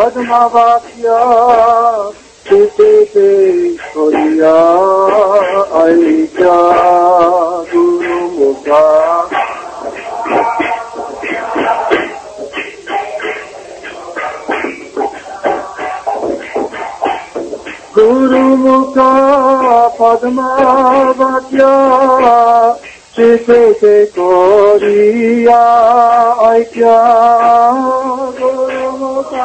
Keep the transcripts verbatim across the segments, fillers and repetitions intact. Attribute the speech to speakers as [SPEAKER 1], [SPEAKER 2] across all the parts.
[SPEAKER 1] पद्मवाक्या चिते Korea ऐक्या गुरुमुखा गुरुमुखा पद्मवाक्या चिते Korea ऐक्या गुरुमुखा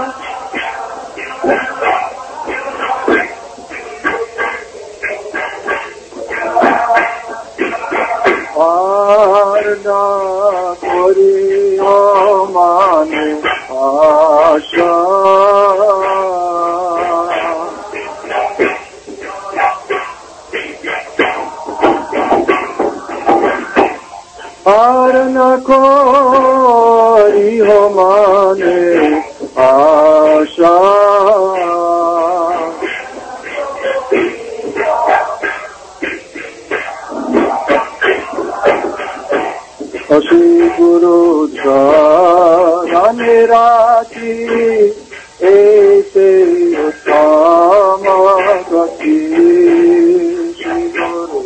[SPEAKER 1] Aarna chorio माने आशा आरना कोरियो माने आशा अशी गुरु जाने राजी ऐसे उत्तम गति श्री गुरु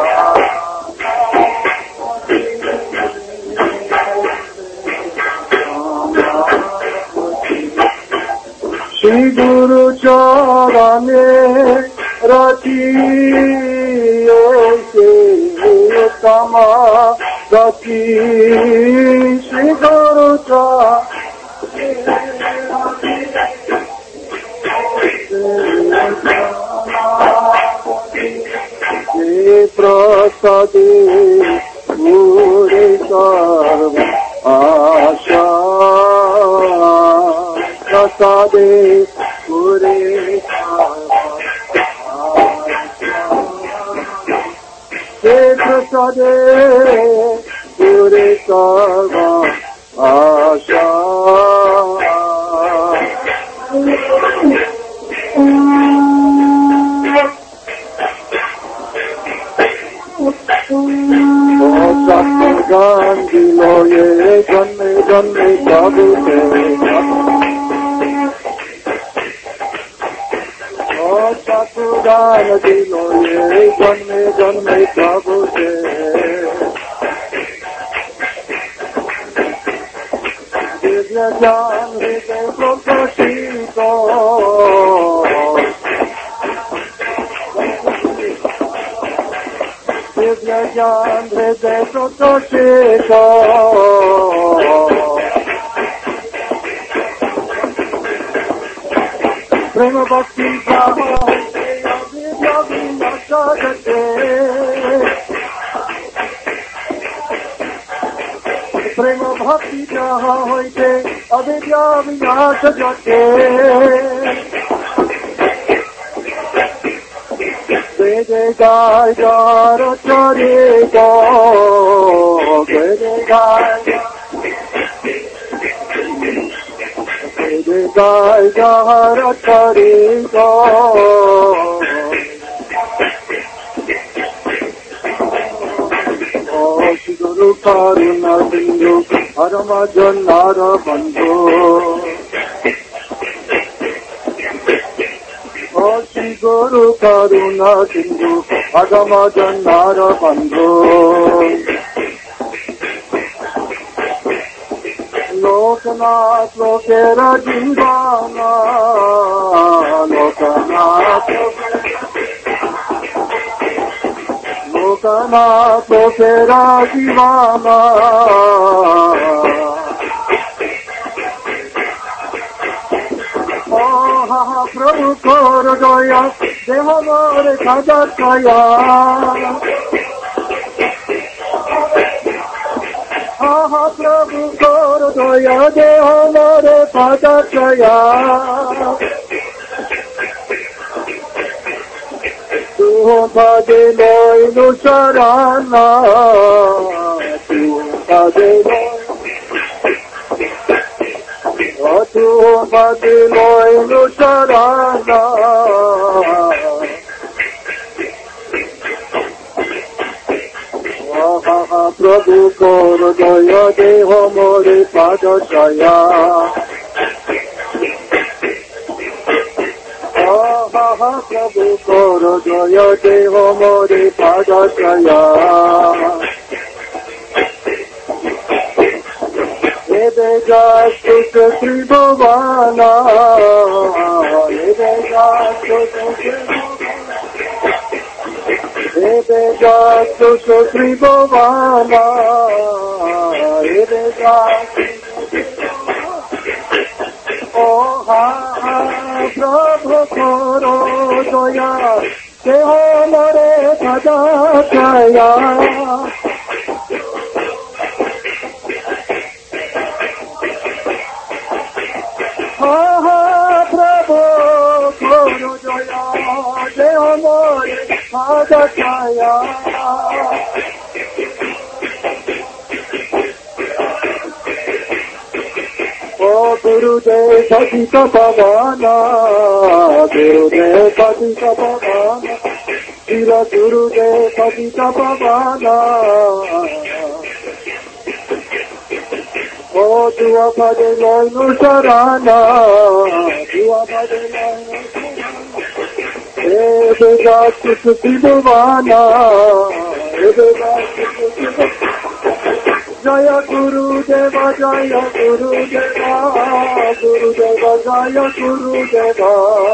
[SPEAKER 1] श्री गुरु चरणे राजी ऐसे उत्तम गति श्री गुरु चरणे प्रसादे पूरे सर्व आशा प्रसादे पूरे प्रसादे पूरे सर्व आशा सत्संगान दिलो ये जन्मे जन्मे प्रभु सत्संगान दिलो ये जन्मे जन्मे प्रभु से दिव्य ज्ञान हृदय प्रकाशित दिव्य ज्ञान हृदय प्रकाशित प्रेम भक्ति प्रेम भक्ति जहाँ होते अविद्या विनाश जटे वेदे गाय गार चरे गो वेदे गाय वेदे गाय गार चरे गो गुरु करुणा सिंधु परम जन्नार बंधु श्री गुरु करुणा सिंधु परम जन्नार बंधु लोकनाथ लोकेर जीवाना लोकनाथ लोकनाथ लोकेरा जीवाना प्रभु कर दया देह मोर साजा छाया आहा प्रभु कर दया देह मोर साजा छाया तू बादे लइनु शरणा तू बादे तू बादे लइनु शरणा प्रभु कर दया देह मोरे पाद छाया महाप्रभु करो जय देव मोरे पादाश्रया एवे जास्तु त्रिभुवना एवे जास्तु एवे जास्तु त्रिभुवना एवे जास्तु ओ हा प्रभु करो दया देह मोरे पादाश्रया महाप्रभु करो दया देह मोरे पादाश्रया ओ गुरुदेव पतित पावना गुरुदेव पतित पावना श्री गुरुदेव पतित पावना ओ दुआ पदे लयनु शरणा दुआ पदे लयनु एवे जास्तु त्रिभुवना एवे जास्तु जय गुरुदेव जय गुरुदेवा गुरुदेव जय गुरुदेवा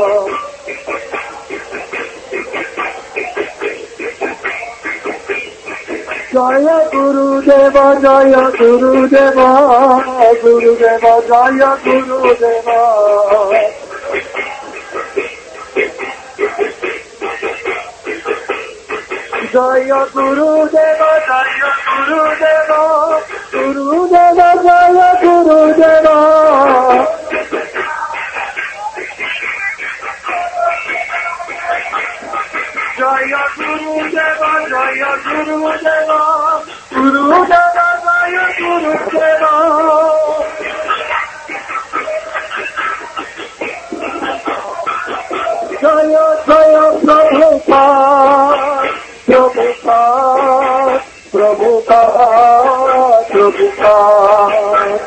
[SPEAKER 1] जय गुरुदेव जय गुरुदेवा गुरुदेव जय गुरुदेवा जय गुरुदेव जय गुरुदेव गुरुदेव जय गुरुदेव जय गुरुदेव जय गुरुदेव गुरुदेव जय गुरुदेव जय जय प्रभुपाद प्रभुपाद प्रभुपाद प्रभुपाद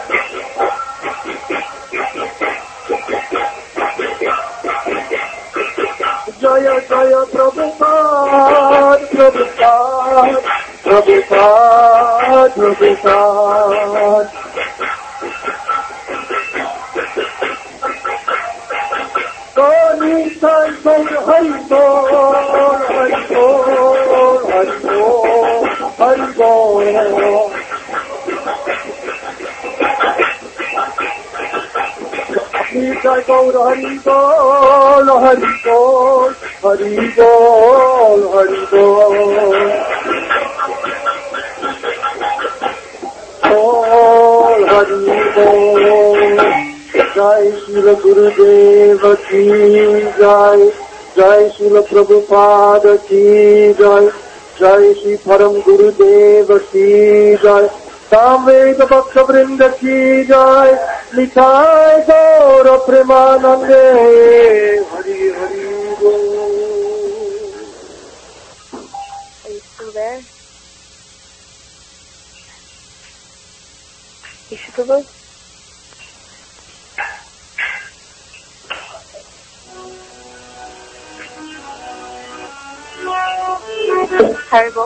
[SPEAKER 1] जय जय प्रभुपाद प्रभुपाद प्रभुपाद प्रभुपाद निताई गौर हरि बोल हरि बोल हरि बोल हरि बोल निताई गौर हरि बोल हरि बोल हरि बोल हरि बोल बोल हरि बोल जय श्री गुरुदेव की जय जय श्री प्रभुपाद की जय जय श्री परम गुरुदेव की जय सामवेद भक्त वृंद की जय निताय गौर प्रेमानंदे हरि हरि बोल।
[SPEAKER 2] Are you still there? Ishprabhu? Haribol?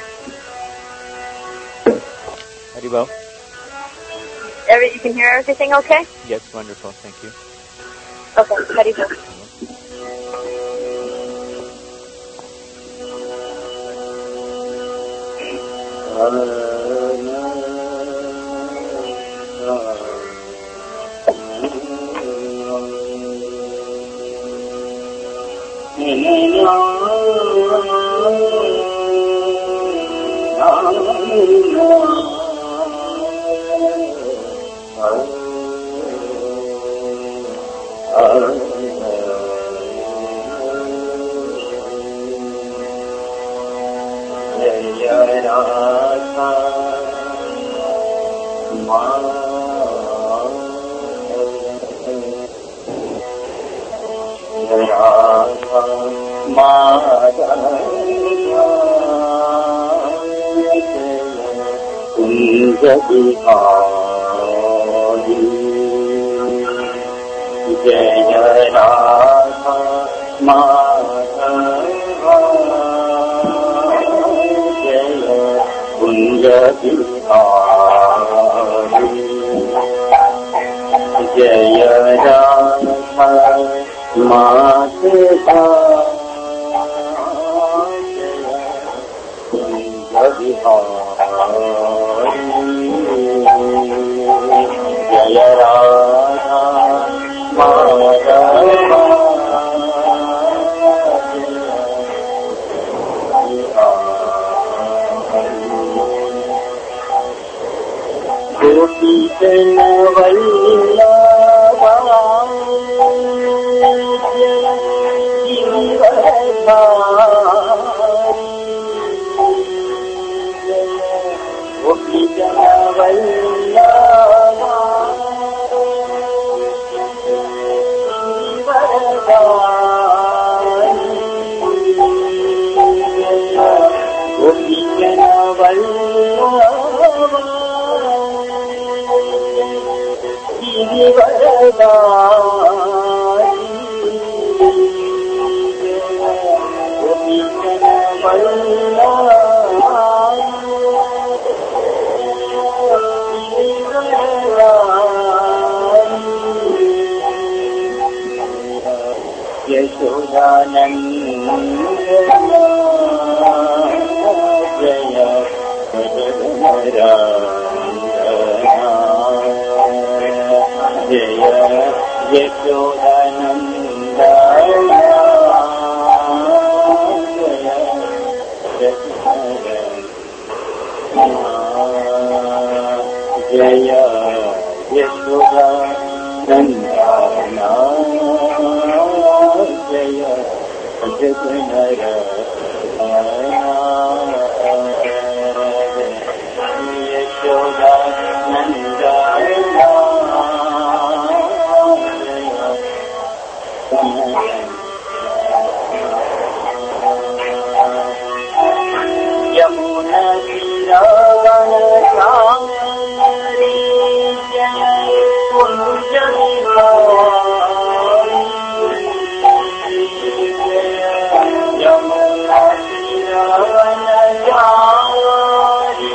[SPEAKER 3] Haribol?
[SPEAKER 2] Every, you can hear everything okay?
[SPEAKER 3] Yes, wonderful, thank you.
[SPEAKER 2] Okay, Haribol.
[SPEAKER 1] जय राधा कुंज बिहारी जय राधा माता कुंज बिहारी जय राधा माता गोपी जन वल्लभा गोपी जन वल्लभा गोपी जन वल्लभा यशोदानंद जय जय यशोदानंद जय यशोदानंद जय जगन्नाथ यशोदानंद यमुना तीरावनचारी जय कुंज बिहारी यमुना तीरावनचारी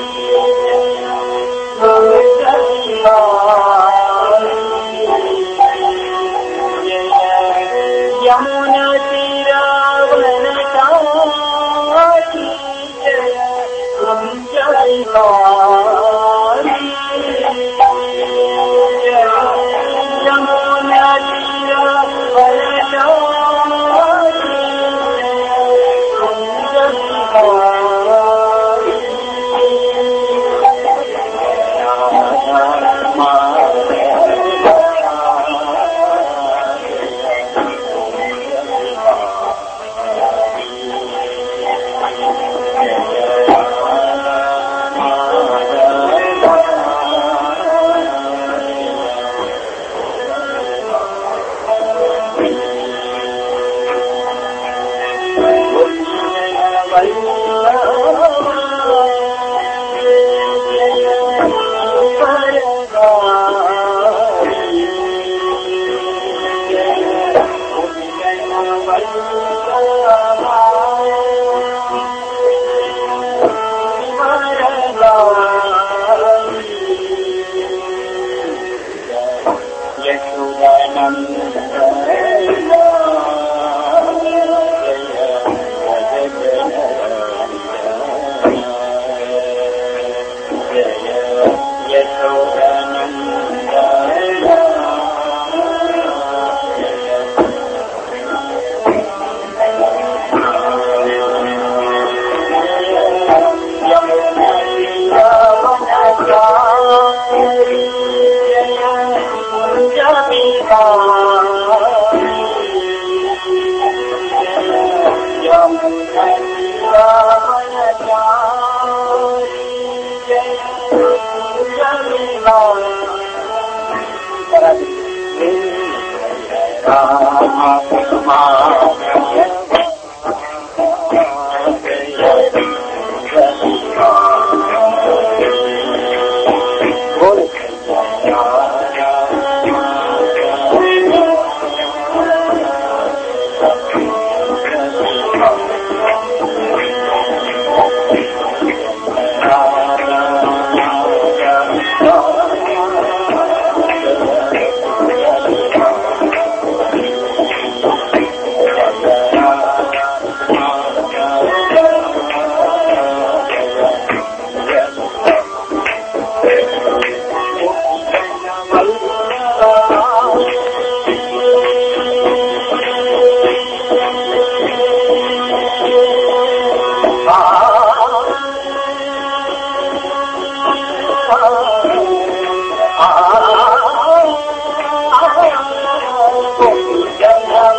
[SPEAKER 1] जय यमुना तीरावनचारी जय Kunj Bihari Yamuna तीरावनचारी Kunj Bihari
[SPEAKER 4] Thank you.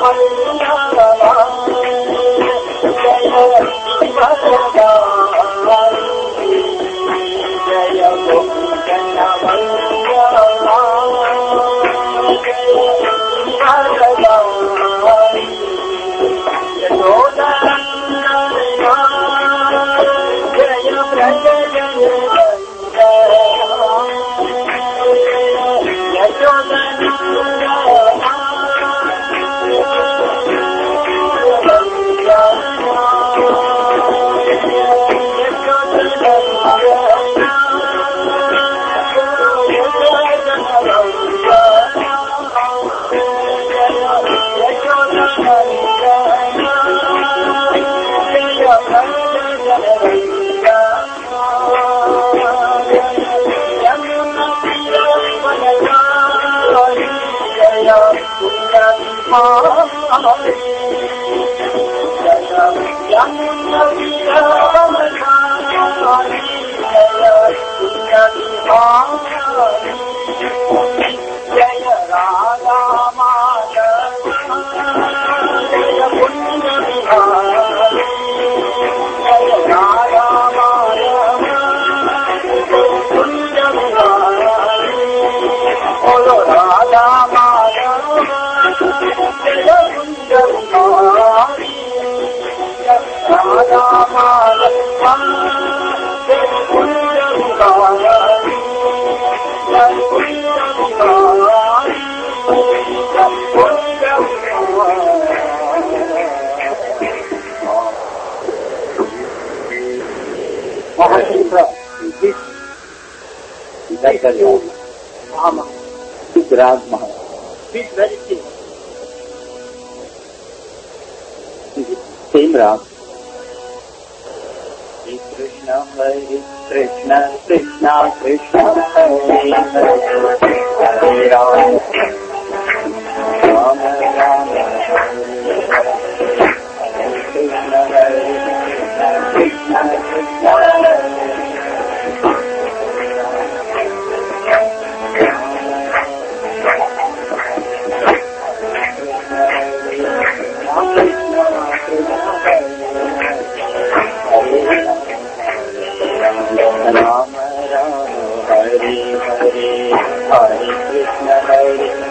[SPEAKER 4] Same Ram. Krishna, Hare Krishna, Krishna, Krishna, Hare Hare, Hare Ram, Ram Ram, Krishna, Hare Krishna, Krishna, Hare Ram Ram, Hare Hare, Hare Krishna, Hare